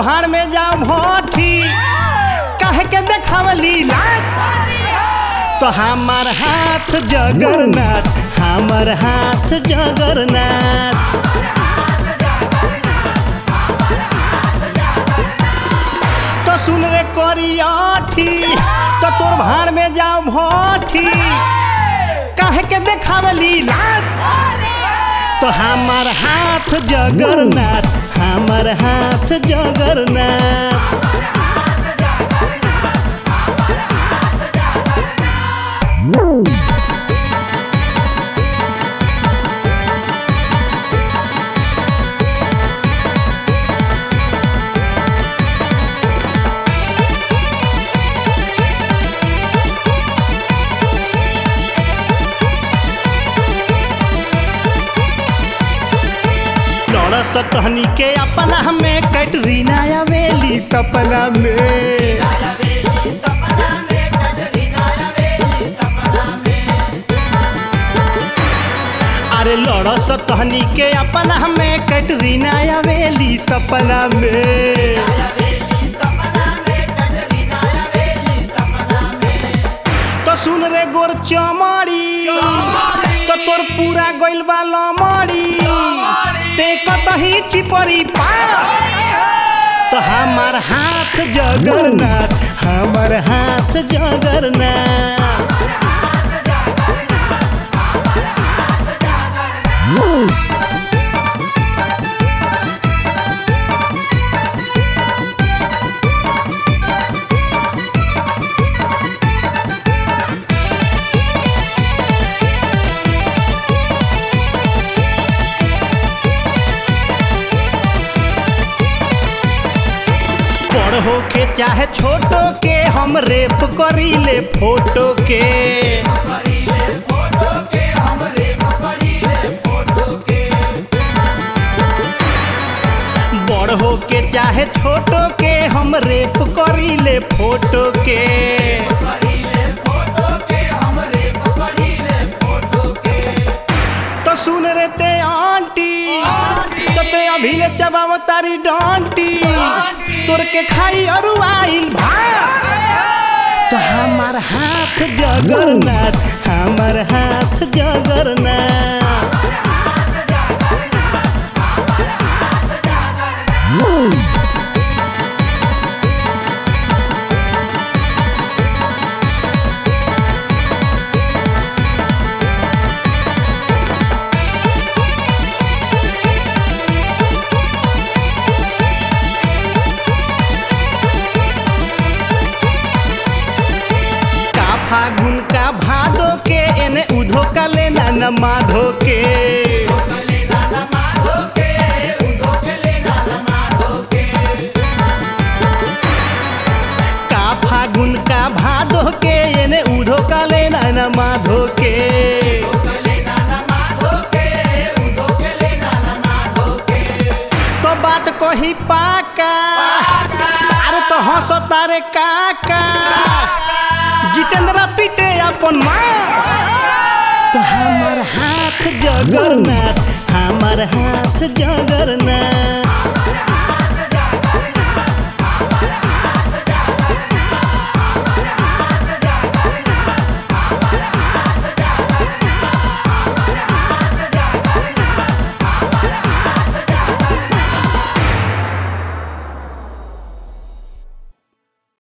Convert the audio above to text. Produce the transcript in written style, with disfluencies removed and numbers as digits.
भाड़ में जाओ भोठी कह के देखावली लात तो हमार हाथ जगन्नाथ हमार हाथ जगन्नाथ तो सुन रे करियाठी तो तोर भाड़ में जाओ भोठी कह के देखावली लात तो हमार हाथ जगन्नाथ हमार हाथ जगन्नाथ तहनी के अपना में कैटरीना आवेली सपना में अरे लड़स तहनी के अपना में कैटरीना आवेली सपना में तो सुन रे गोर चमड़ी तो तोर पूरा गइल बा लमड़ी ते कतही चिपरी पा तो हमार हाथ जगन्नाथ हमार हाथ जगन्नाथ हो के चाहे छोटो के हम रेप करीले फोटो के बड़ हो के चाहे छोटो के हम रेप करीले फोटो के तो सुन रे ते आंटी तो ते अभी ले चबाव तारी डांटी तोर के खाई अरुआइल भा तो हमार हाथ जगन्नाथ हमार हाथ जगन्नाथ फागुन का भादो के एने उधो का लेना न माधो के का फागुन का भादो के एने उधो का लेना न माधो के तो बात कही पाका अरे तो हंसो तारे काका जितेंद्र पीटे अपन माँ तो हमार हाथ जगन्नाथ हमार हाथ जगन्नाथ